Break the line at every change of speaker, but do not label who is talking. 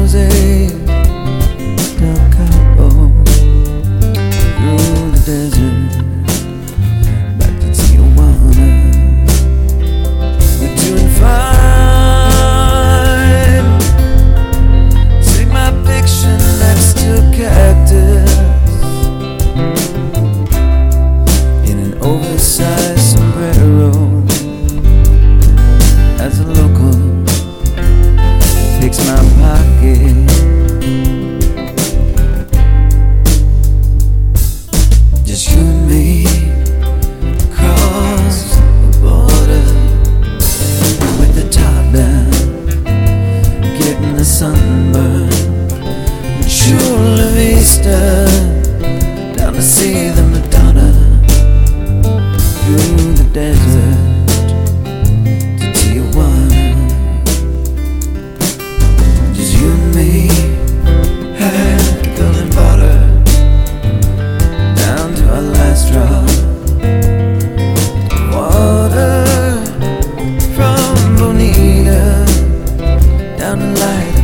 Jose del Cabo, through the desert back to Tijuana. We're doing fine. Take my picture next to a cactus in an oversized sombrero, as a local takes my pocket. Just you and me across the border, with the top down, getting the sunburn. Chula Vista, down to see the Madonna, through the desert to Tijuana. Just you and me, heckle and butter, down to our last drop of water from Bonita, down to light